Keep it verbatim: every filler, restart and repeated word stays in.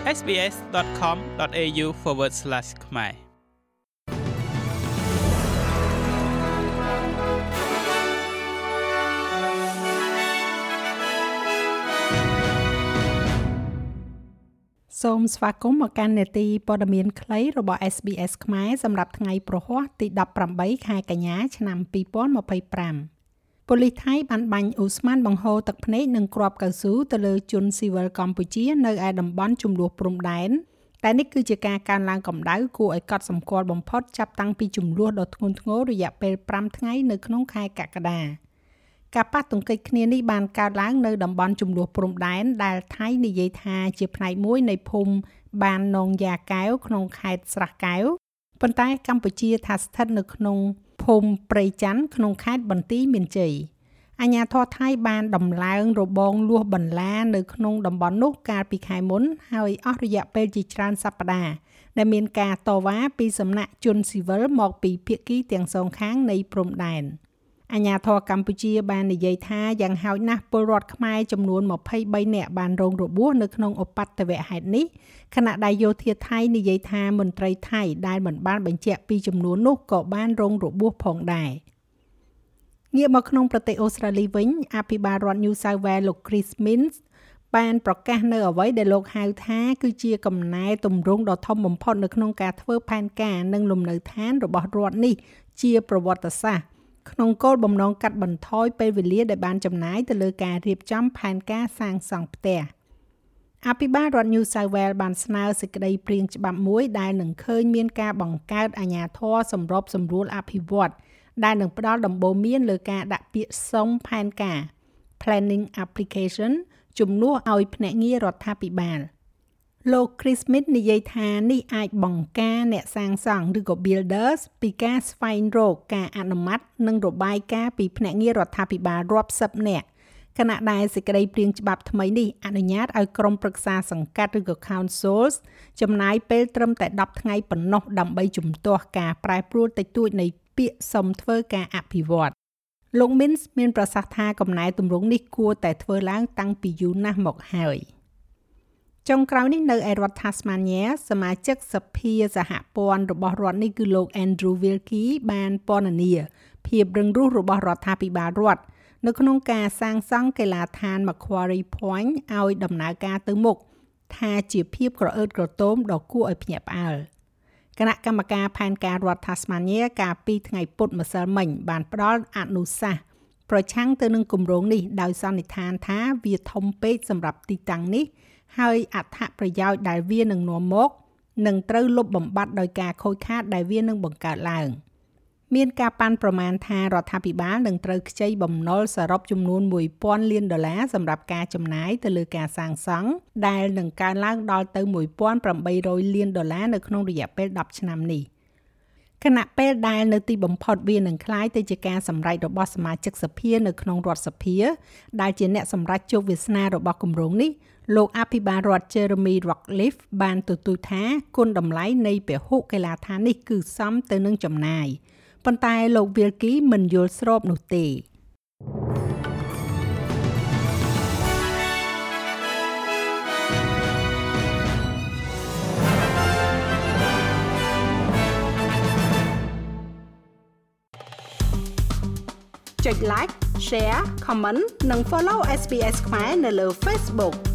sbs.com.au forward slash ខ្មែរសូមស្វាគមន៍មកកាន់នេតិព័ត៌មានខ្លីរបស់ เอส บี เอส ខ្មែរសម្រាប់ថ្ងៃព្រហស្បតិ៍ទីដប់ប្រាំបីខែកញ្ញាឆ្នាំពីរពាន់ម្ភៃប្រាំប៉ូលីសថៃបានបាញ់អ៊ូស្មានបង្ហូរទឹកភ្នែកនិងគ្រាប់កៅស៊ូទៅលើជនស៊ីវិលកម្ពុជានៅឯតំបន់ជម្លោះព្រំដែនតែនេះគឺជាការកើនឡើងកម្ដៅគួរឲ្យកត់សម្គាល់បំផុតចាប់តាំងពីជម្លោះដ៏ធ្ងន់ធ្ងររយៈពេលប្រាំថ្ងៃនៅក្នុងខែកក្កដាការប៉ះទង្គិចគ្នានេះបានកើតឡើងនៅតំបន់ជម្លោះព្រំដែនដែលថៃនិយាយថាជាផ្នែកមួយនៃភូមិបាននងយ៉ាកែវក្នុងខេត្តស្រះកែវប៉ុន្តែកម្ពុជាថាស្ថិតនៅក្នុងភូមិព្រៃច័ន្ទក្នុងខេត្តបន្ទាយមានជ័យអាជ្ញាធរថៃបានដំឡើងរបងលួសបន្លានៅក្នុងតំបន់នោះកាលពីខែមុនហើយអស់រយៈពេលជាច្រើនសប្តាហ៍ដែលមានការតវ៉ាពីសំណាក់ជនស៊ីវិលមកពីភាគីទាំងសងខាងនៃព្រំដែនអាជ្ញាធរកម្ពុជាបាននិយាយថាយ៉ាងហោចណាស់ពលរដ្ឋខ្មែរចំនួនម្ភៃបីនាក់បានរងរបួសនៅក្នុងឧបទ្ទវហេតុនេះខណៈដែលយោធាថៃនិយាយថាមន្ត្រីថៃដែលមិនបានបញ្ជាក់ពីចំនួននោះក៏បានរងរបួសផងដែរងាកមកក្នុងប្រទេសអូស្ត្រាលីវិញអភិបាលរដ្ឋ New South Wales លោក Chris Minns បានប្រកាសនៅអ្វីដែលលោកហៅថាគឺជាកំណែទម្រង់ដ៏ធំបំផុតនៅក្នុងការធ្វើផែនការនិងលំនៅឋានរបស់រដ្ឋនេះជាប្រវត្តិសាស្ត្រក្នុងគោលបំណងកាត់បន្ថយពេលវេលាដែលបានចំណាយទៅលើការរៀបចំផែនការសាងសង់ផ្ទះអភិបាលរដ្ឋ New South Wales បានស្នើសេចក្តីព្រាងច្បាប់មួយដែលនឹងឃើញមានការបង្កើតអាជ្ញាធរសម្របសម្រួលអភិវឌ្ឍន៍ដែលនឹងផ្ដល់ដំបូន្មានលើការដាក់ពាក្យសុំផែនការ Planning Application ជំនួសឲ្យភ្នាក់ងាររដ្ឋាភិបាលលោក Chris Smith និយាយថានេះអាចបង្ការអ្នកសាងសង់ឬក៏ builders ពីការស្វែងរកការអនុម័តនិងរបាយការណ៍ពីភ្នាក់ងាររដ្ឋាភិបាលរាប់សិបនាក់ខណៈដែលសេចក្តីព្រាងច្បាប់ថ្មីនេះអនុញ្ញាតឲ្យក្រុមប្រឹក្សាសង្កាត់ឬក៏ councils ចំណាយពេលត្រឹមតែដប់ថ្ងៃប៉ុណ្ណោះដើម្បីជំទាស់ការប្រែប្រួលតិចតួចនៃពាក្យសុំធ្វើការអភិវឌ្ឍន៍លោក Mins មានប្រសាសន៍ថាកំណែទម្រង់នេះគួរតែធ្វើឡើងតាំងពីយូរណាស់មកហើយចុងក្រោយនេះនៅឯរដ្ឋ Tasmania សមាជិកសភាសហព័ន្ធរបស់រដ្ឋនេះគឺលោក Andrew Wilkie បានពណ៌នាភាពរឹងរូសរបស់រដ្ឋាភិបាលរដ្ឋនៅក្នុងការសាងសង់កីឡាដ្ឋាន Macquarie Point ឲ្យដំណើរការទៅមុខថាជាភាពក្រអឺតក្រទមដ៏គួរឲ្យភ្ញាក់ផ្អើលគណៈកម្មការផែនការរដ្ឋ Tasmania កាលពីថ្ងៃពុធម្សិលមិញបានផ្ដល់អនុសាសន៍ប្រឆាំងទៅនឹងគម្រោងនេះដោយសន្និដ្ឋានថាវាធំពេកសម្រាប់ទីតាំងនេះហើយអត្ថប្រយោជន៍ដែលវានឹងនាំមកនឹងត្រូវលុបបំបាត់ដោយការខូចខាតដែលវានឹងបង្កើតឡើងមានការប៉ាន់ប្រមាណថារដ្ឋាភិបាលនឹងត្រូវខ្ចីបំណុលសរុបចំនួនមួយពាន់លានដុល្លារសម្រាប់ការចំណាយទៅលើការសាងសង់ដែលនឹងកើនឡើងដល់ទៅមួយពាន់ប្រាំបីរយលានដុល្លារនៅក្នុងរយៈពេលដប់ឆ្នាំនេះខណៈពេលដែលនៅទីបំផុតវានឹងคล้ายទៅជាការសម្រេចរបស់សមាជិកសភានៅក្នុងរដ្ឋសភាដែលជាអ្នកសម្រេចជោគវាសនារបស់គម្រោងនេះលោកអភិបាលរដ្ឋ Jeremy Rockliff បានទទូចថាគុណតម្លៃនៃពហុកីឡាដ្ឋាននេះគឺសមទៅនឹងចំណាយប៉ុន្តែលោក Wilkie មិនយល់ស្របនោះទេចុច like share comment និង follow เอส บี เอส ខ្មែរនៅលើ Facebook